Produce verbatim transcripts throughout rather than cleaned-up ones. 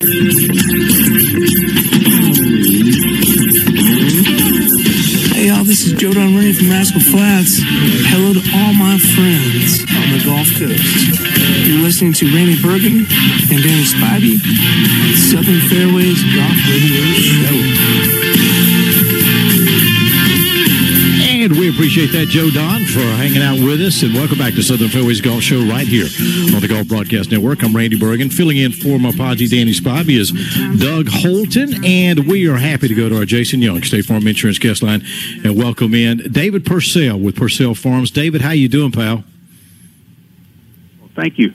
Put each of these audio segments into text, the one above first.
Hey y'all, this is Joe Don Rennie from Rascal Flats. Hello to all my friends on the Gulf Coast. You're listening to Randy Bergen and Danny Spivey on Southern Fairways Golf Radio Show. And we appreciate that, Joe Don, for hanging out with us. And welcome back to Southern Fairways Golf Show right here on the Golf Broadcast Network. I'm Randy Bergen. Filling in for my Podgy Danny Spivey is Doug Holton. And we are happy to go to our Jason Young State Farm Insurance guest line and welcome in David Purcell with Purcell Farms. David, how you doing, pal? Well, thank you.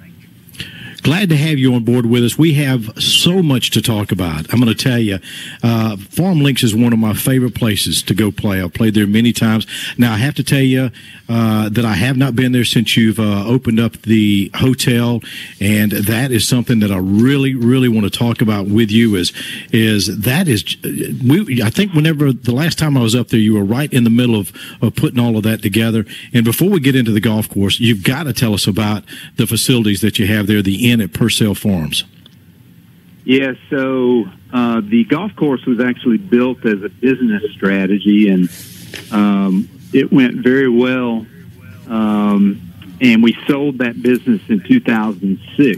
Glad to have you on board with us. We have so much to talk about. I'm going to tell you, uh, Farm Links is one of my favorite places to go play. I've played there many times. Now, I have to tell you uh, that I have not been there since you've uh, opened up the hotel, and that is something that I really, really want to talk about with you. Is is that is we? I think whenever the last time I was up there, you were right in the middle of, of putting all of that together. And before we get into the golf course, you've got to tell us about the facilities that you have there, the inn at Purcell Farms. Yes, yeah, so uh, the golf course was actually built as a business strategy, and um, it went very well. Um, and we sold that business in two thousand six.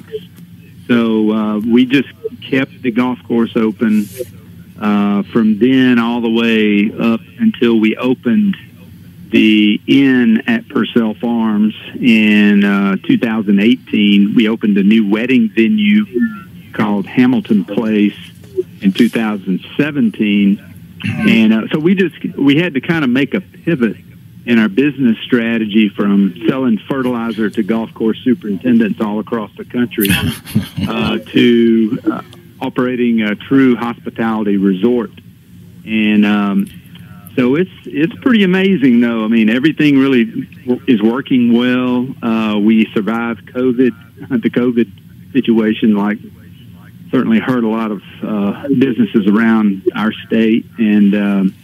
So uh, we just kept the golf course open uh, from then all the way up until we opened the inn at Purcell Farms in uh, two thousand eighteen. We opened a new wedding venue called Hamilton Place in two thousand seventeen. And uh, so we just, we had to kind of make a pivot in our business strategy from selling fertilizer to golf course superintendents all across the country uh, to uh, operating a true hospitality resort. And, um, So it's it's pretty amazing, though. I mean, everything really is working well. Uh, we survived COVID, the COVID situation, like certainly hurt a lot of uh, businesses around our state, and um,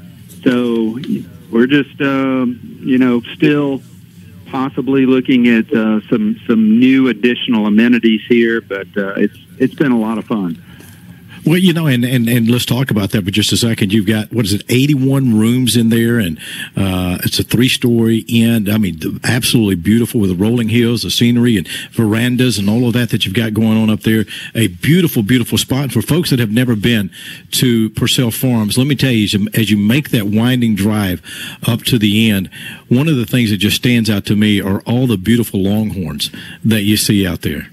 so we're just uh, you know still possibly looking at uh, some some new additional amenities here, but uh, it's it's been a lot of fun. Well, you know, and, and, and let's talk about that for just a second. You've got, what is it, eighty-one rooms in there, and uh, it's a three-story inn. I mean, absolutely beautiful with the rolling hills, the scenery, and verandas, and all of that that you've got going on up there. A beautiful, beautiful spot. For folks that have never been to Purcell Farms, let me tell you, as you, as you make that winding drive up to the end, one of the things that just stands out to me are all the beautiful longhorns that you see out there.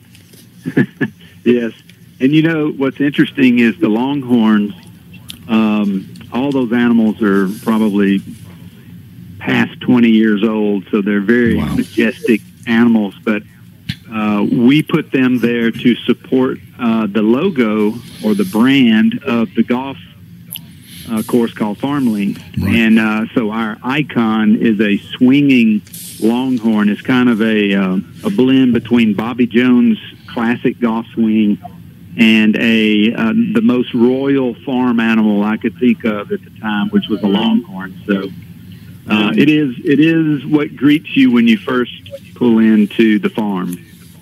Yes. And, you know, what's interesting is the longhorns, um, all those animals are probably past twenty years old, so they're very wow. majestic animals. But uh, we put them there to support uh, the logo or the brand of the golf uh, course called Farm Links. Right. And uh, so our icon is a swinging longhorn. It's kind of a, uh, a blend between Bobby Jones' classic golf swing and a uh, the most royal farm animal I could think of at the time, which was a longhorn. So uh, it is it is what greets you when you first pull into the farm.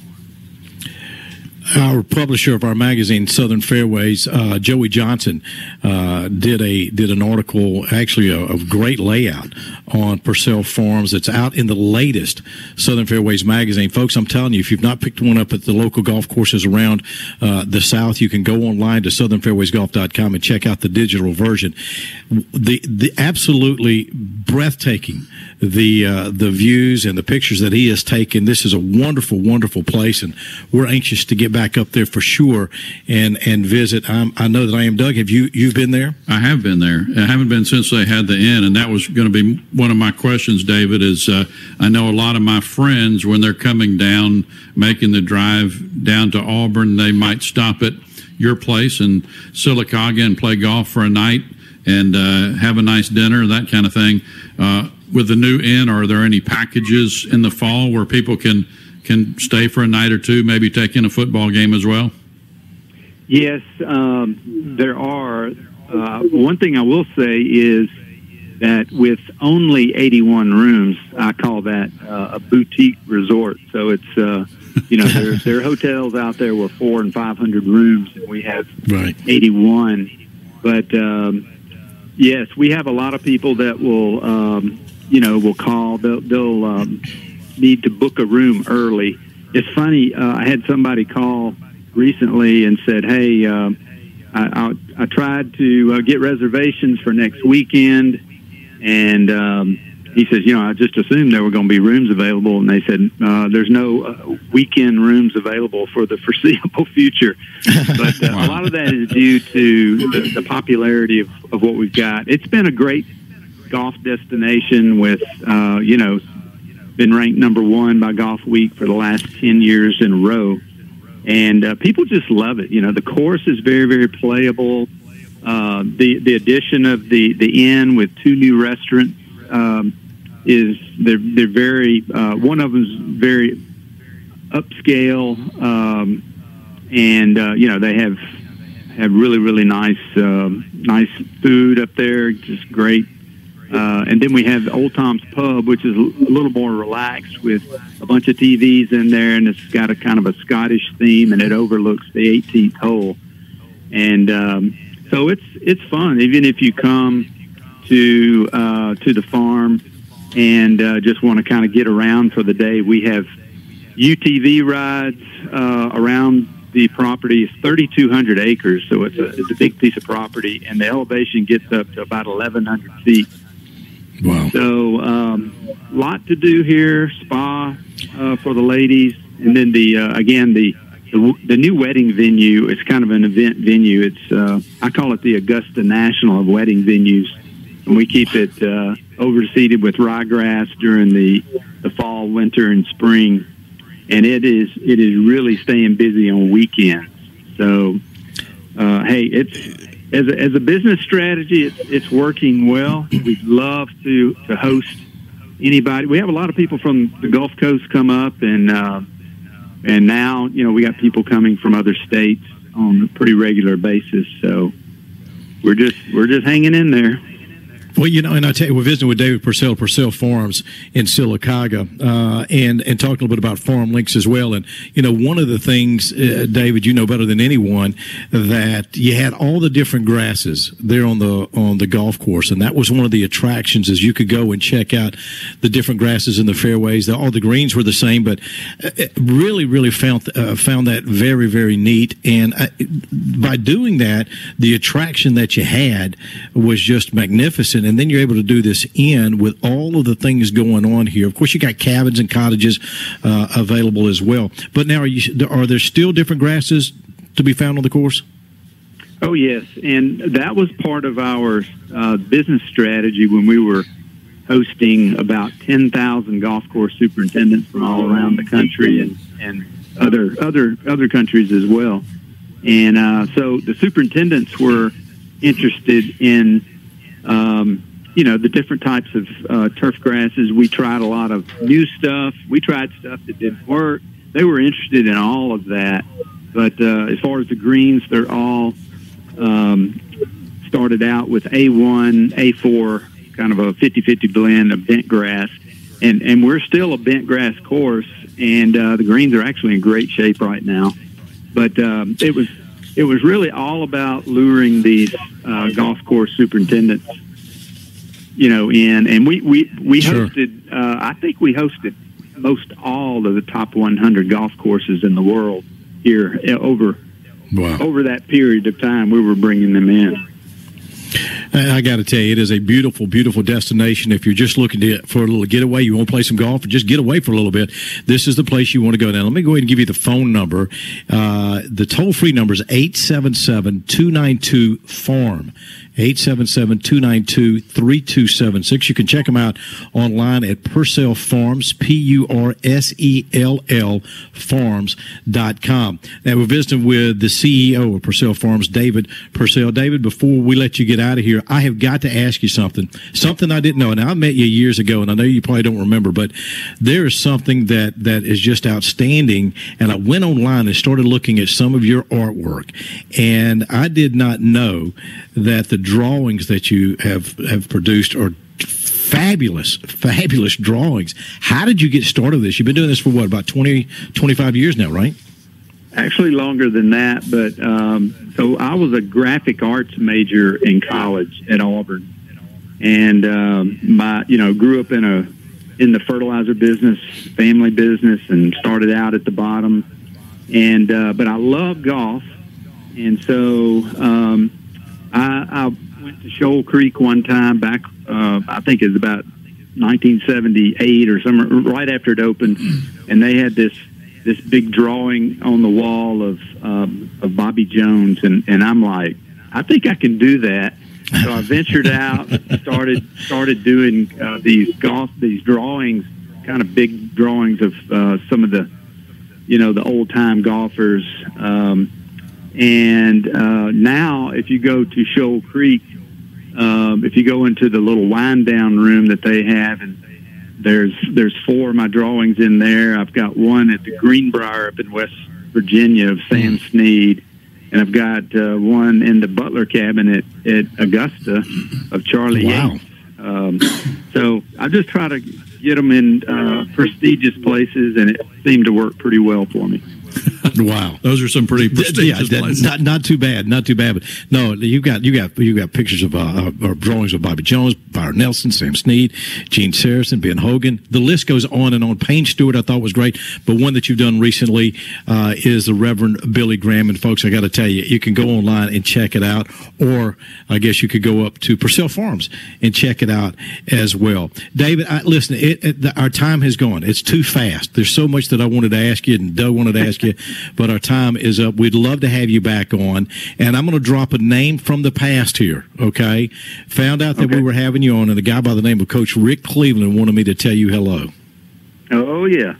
Our publisher of our magazine, Southern Fairways, uh, Joey Johnson, uh, did a did an article, actually a, a great layout on Purcell Farms. It's out in the latest Southern Fairways magazine. Folks, I'm telling you, if you've not picked one up at the local golf courses around uh, the South, you can go online to southern fairways golf dot com and check out the digital version. The the absolutely breathtaking the uh, the views and the pictures that he has taken. This is a wonderful, wonderful place, and we're anxious to get back up there for sure and and visit. I'm, I know that I am. Doug, have you you've been there? I have been there. I haven't been since they had the inn, and that was going to be one of my questions, David. Is uh, I know a lot of my friends, when they're coming down, making the drive down to Auburn, they might stop at your place in Sylacauga and play golf for a night and uh, have a nice dinner, that kind of thing. Uh, with the new inn, are there any packages in the fall where people can can stay for a night or two, maybe take in a football game as well? Yes, um, there are. Uh, one thing I will say is that with only eighty-one rooms, I call that uh, a boutique resort. So it's, uh, you know, there, there are hotels out there with four and five hundred rooms, and we have right. eighty-one. But um, yes, we have a lot of people that will, um, you know, will call. They'll, they'll um, need to book a room early. It's funny. Uh, I had somebody call recently and said, "Hey, uh, I, I, I tried to uh, get reservations for next weekend." And um, he says, you know, I just assumed there were going to be rooms available. And they said, uh, there's no uh, weekend rooms available for the foreseeable future. But uh, wow. a lot of that is due to the, the popularity of, of what we've got. It's been a great golf destination with, uh, you know, been ranked number one by Golf Week for the last ten years in a row. And uh, people just love it. You know, the course is very, very playable. Uh, the the addition of the, the inn with two new restaurants um, is they're they're very uh, one of them's very upscale, um, and uh, you know they have have really really nice uh, nice food up there, just great. Uh, and then we have Old Tom's Pub, which is a little more relaxed with a bunch of T Vs in there, and it's got a kind of a Scottish theme, and it overlooks the eighteenth hole, and um, so it's it's fun, even if you come to uh, to the farm and uh, just want to kind of get around for the day. We have U T V rides uh, around the property. It's thirty-two hundred acres, so it's a, it's a big piece of property, and the elevation gets up to about eleven hundred feet. Wow. So a um, lot to do here, spa uh, for the ladies, and then the uh, again, the The, the new wedding venue is kind of an event venue. It's uh, I call it the Augusta National of wedding venues, and we keep it uh, overseeded with ryegrass during the, the fall, winter, and spring. And it is it is really staying busy on weekends. So, uh, hey, it's as a, as a business strategy, it's it's working well. We'd love to to host anybody. We have a lot of people from the Gulf Coast come up, and uh, And now, you know, we got people coming from other states on a pretty regular basis. So we're just we're just hanging in there. Well, you know, and I tell you, we're visiting with David Purcell, Purcell Farms in Sylacauga, uh, and and talking a little bit about farm links as well. And you know, one of the things, uh, David, you know better than anyone, that you had all the different grasses there on the on the golf course, and that was one of the attractions. Is you could go and check out the different grasses in the fairways. All the greens were the same, but really, really found uh, found that very, very neat. And I, by doing that, the attraction that you had was just magnificent. And then you're able to do this in with all of the things going on here. Of course, you got cabins and cottages uh, available as well. But now, are, you, are there still different grasses to be found on the course? Oh, yes. And that was part of our uh, business strategy when we were hosting about ten thousand golf course superintendents from all around the country and, and other, other, other countries as well. And uh, so the superintendents were interested in Um, you know, the different types of uh, turf grasses. We tried a lot of new stuff. We tried stuff that didn't work. They were interested in all of that. But uh, as far as the greens, they're all um, started out with A one, A four, kind of a fifty-fifty blend of bent grass. And, and we're still a bent grass course, and uh, the greens are actually in great shape right now. But um, it was It was really all about luring these uh, golf course superintendents, you know, in. And we, we, we Sure. hosted, uh, I think we hosted most all of the top one hundred golf courses in the world here over, wow. over that period of time we were bringing them in. I got to tell you, it is a beautiful, beautiful destination. If you're just looking to, for a little getaway, you want to play some golf, or just get away for a little bit, this is the place you want to go. Now, let me go ahead and give you the phone number. Uh, the toll-free number is eight seven seven, two nine two, farm. eight seven seven, two nine two, three two seven six. You can check them out online at Purcell Farms, P U R S E L L, farms dot com. Now, we're visiting with the C E O of Purcell Farms, David Purcell. David, before we let you get out of here, I have got to ask you something, something I didn't know. Now, I met you years ago, and I know you probably don't remember, but there is something that, that is just outstanding, and I went online and started looking at some of your artwork, and I did not know that the drawings that you have, have produced are fabulous, fabulous drawings. How did you get started with this? You've been doing this for what, about twenty, twenty-five years now, right? Actually, longer than that. But um, so I was a graphic arts major in college at Auburn, and um, my, you know, grew up in a in the fertilizer business, family business, and started out at the bottom. And uh, but I love golf, and so um, I, I went to Shoal Creek one time back. Uh, I think it was about nineteen seventy-eight or somewhere, right after it opened, and they had this. this big drawing on the wall of um, of Bobby Jones, and, and I'm like, I think I can do that. So I ventured out, started started doing uh, these golf these drawings, kind of big drawings of uh, some of the, you know, the old time golfers. Um, and uh, now, if you go to Shoal Creek, um, if you go into the little wind down room that they have, and There's there's four of my drawings in there. I've got one at the Greenbrier up in West Virginia of Sam Snead, and I've got uh, one in the Butler cabin at, at Augusta of Charlie Wow. Yates. Um, so I just try to get them in uh, prestigious places, and it seemed to work pretty well for me. Wow. Those are some pretty prestigious yeah, places. Not not too bad, not too bad. But no, you got you got you got pictures of uh, or drawings of Bobby Jones, Byron Nelson, Sam Snead, Gene Saracen, Ben Hogan. The list goes on and on. Payne Stewart, I thought was great, but one that you've done recently uh, is the Reverend Billy Graham. And folks, I got to tell you, you can go online and check it out, or I guess you could go up to Purcell Farms and check it out as well. David, I, listen, it, it, the, our time has gone. It's too fast. There's so much that I wanted to ask you, and Doug wanted to ask you. But our time is up. We'd love to have you back on. And I'm going to drop a name from the past here, okay? Found out that Okay. we were having you on, and a guy by the name of Coach Rick Cleveland wanted me to tell you hello. Oh yeah.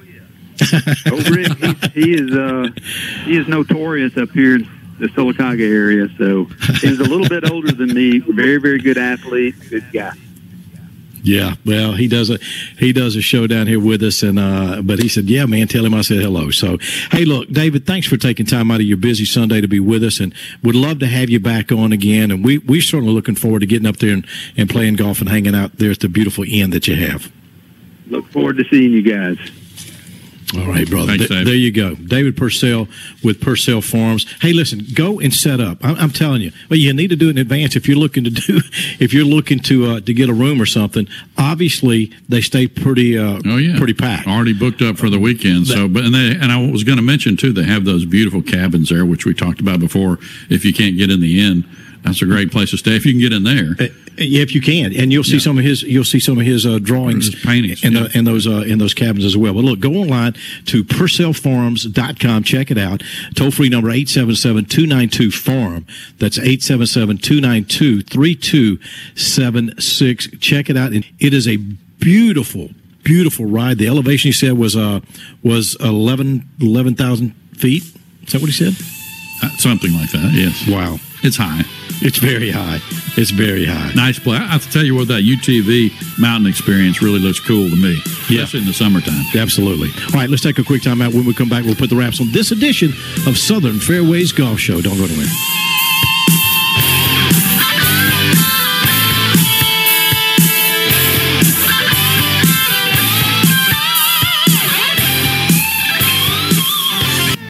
Oh, Rick, he, he is uh, he is notorious up here in the Sylacauga area. So he's a little bit older than me. Very, very good athlete. Good guy. Yeah, well, he does a he does a show down here with us, and uh, but he said, "Yeah, man, tell him I said hello." So, hey, look, David, thanks for taking time out of your busy Sunday to be with us, and would love to have you back on again. And we we're certainly looking forward to getting up there and, and playing golf and hanging out there at the beautiful inn that you have. Look forward to seeing you guys. All right, brother. Thanks, Th- Dave. there you go. David Purcell with Purcell Farms. Hey, listen, go and set up. I'm, I'm telling you. Well, you need to do it in advance if you're looking to do, if you're looking to uh, to get a room or something. Obviously, they stay pretty uh, Oh yeah, pretty packed. Already booked up for the weekend. So, but and they and I was going to mention too, they have those beautiful cabins there, which we talked about before. If you can't get in the inn, that's a great place to stay. If you can get in there. Uh, yeah, if you can, and you'll see Yeah. some of his, you'll see some of his uh, drawings, His paintings, in, yeah. the, in those uh, in those cabins as well. But look, go online to purcell farms dot com, check it out. Toll free number eight seven seven, two nine two, farm. That's eight seven seven, two nine two, three two seven six. Check it out, and it is a beautiful, beautiful ride. The elevation he said was uh was eleven eleven thousand feet. Is that what he said? Uh, something like that. Yes. Wow, It's high. it's very high. It's very high. Nice place. I have to tell you what, that U T V mountain experience really looks cool to me, especially in the summertime. Absolutely. All right, let's take a quick time out. When we come back, we'll put the wraps on this edition of Southern Fairways Golf Show. Don't go anywhere.